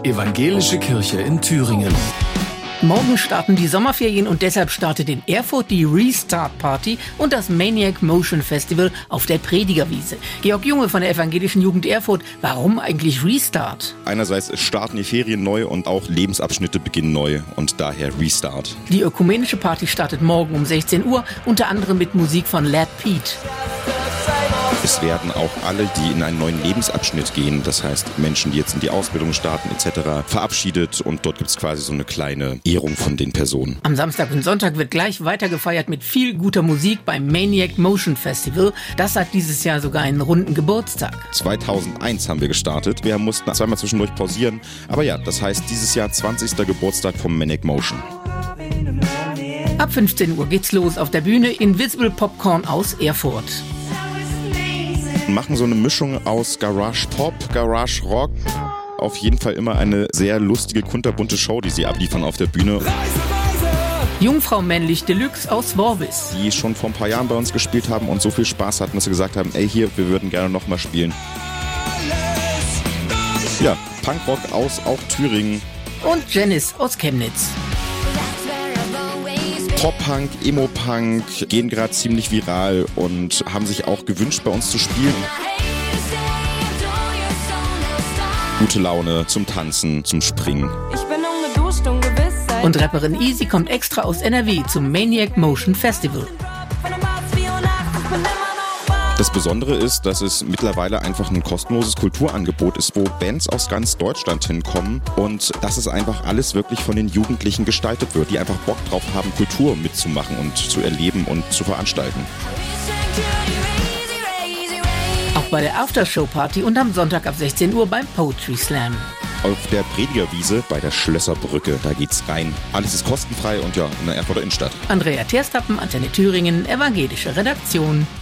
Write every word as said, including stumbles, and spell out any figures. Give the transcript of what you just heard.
Evangelische Kirche in Thüringen. Morgen starten die Sommerferien und deshalb startet in Erfurt die Restart Party und das Maniac Motion Festival auf der Predigerwiese. Georg Junge von der Evangelischen Jugend Erfurt, warum eigentlich Restart? Einerseits starten die Ferien neu und auch Lebensabschnitte beginnen neu und daher Restart. Die ökumenische Party startet morgen um sechzehn Uhr, unter anderem mit Musik von Lad Pete. Es werden auch alle, die in einen neuen Lebensabschnitt gehen, das heißt Menschen, die jetzt in die Ausbildung starten et cetera, verabschiedet und dort gibt es quasi so eine kleine Ehrung von den Personen. Am Samstag und Sonntag wird gleich weiter gefeiert mit viel guter Musik beim Maniac Motion Festival. Das hat dieses Jahr sogar einen runden Geburtstag. zweitausendeins haben wir gestartet. Wir mussten zweimal zwischendurch pausieren. Aber ja, das heißt dieses Jahr zwanzigster Geburtstag vom Maniac Motion. Ab fünfzehn Uhr geht's los auf der Bühne Invisible Popcorn aus Erfurt. Machen so eine Mischung aus Garage Pop, Garage Rock. Auf jeden Fall immer eine sehr lustige, kunterbunte Show, die sie abliefern auf der Bühne. Jungfrau Männlich Deluxe aus Worbis. Die schon vor ein paar Jahren bei uns gespielt haben und so viel Spaß hatten, dass sie gesagt haben, ey hier, wir würden gerne nochmal spielen. Ja, Punkrock aus auch Thüringen. Und Janice aus Chemnitz. Pop-Punk, Emo-Punk gehen gerade ziemlich viral und haben sich auch gewünscht, bei uns zu spielen. Gute Laune zum Tanzen, zum Springen. Ich bin ungeduscht und Gewissheit. Und Rapperin Easy kommt extra aus N R W zum Maniac Motion Festival. Das Besondere ist, dass es mittlerweile einfach ein kostenloses Kulturangebot ist, wo Bands aus ganz Deutschland hinkommen und dass es einfach alles wirklich von den Jugendlichen gestaltet wird, die einfach Bock drauf haben, Kultur mitzumachen und zu erleben und zu veranstalten. Auch bei der Aftershow-Party und am Sonntag ab sechzehn Uhr beim Poetry Slam. Auf der Predigerwiese bei der Schlösserbrücke, da geht's rein. Alles ist kostenfrei und ja, in der Erfurter Innenstadt. Andrea Terstappen, Antenne Thüringen, Evangelische Redaktion.